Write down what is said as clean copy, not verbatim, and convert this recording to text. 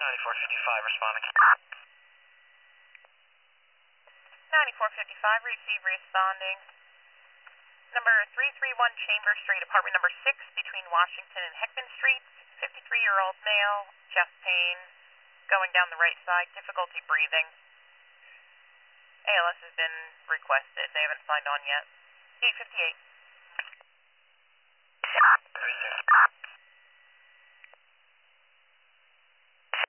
9455 responding. 9455, receive responding. Number 331 Chambers Street, apartment number 6, between Washington and Heckman Streets. 53-year-old male, chest pain, going down the right side, difficulty breathing. ALS has been requested. They haven't signed on yet. 858.